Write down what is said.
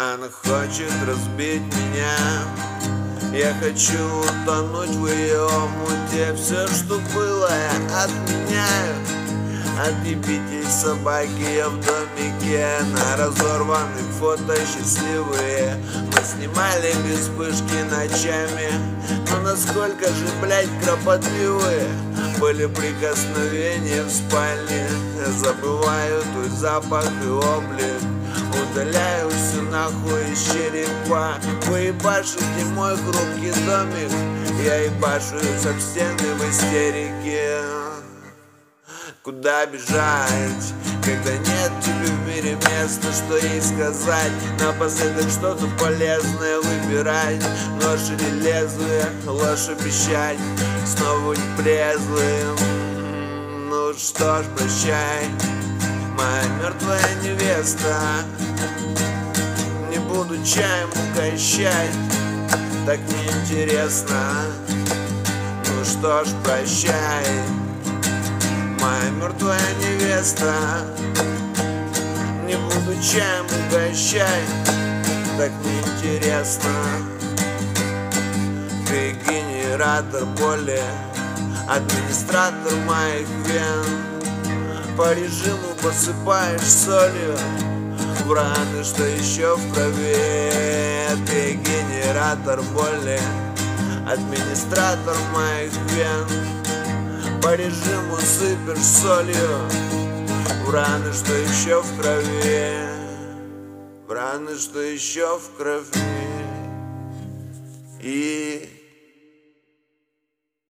Она хочет разбить меня. Я хочу утонуть в ее муте. Все, что было, я отменяю. Отъебитесь, собаки, я в домике. На разорванных фото счастливые. Мы снимали без вспышки ночами. Но насколько же, блядь, кропотливые были прикосновения в спальне. Забываю твой запах и облик. Удаляю все нахуй из черепа. Вы ебашите мой хрупкий домик. Я ебашусь об стены в истерике. Куда бежать, когда нет тебе в мире места, что ей сказать? Напоследок что-то полезное выбирать. Нож или лезвие, ложь обещать. Снова не презвым. Ну что ж, прощай, моя мертвая невеста. Не буду чаем угощать, так неинтересно. Ну что ж, прощай, моя мертвая невеста. Не буду чаем угощать, так неинтересно. Ты генератор боли, администратор моих вен. По режиму посыпаешь солью в раны, что еще в крови. Ты генератор боли, администратор моих вен. По режиму сыпешь солью в раны, что еще в крови. В раны, что еще в крови. И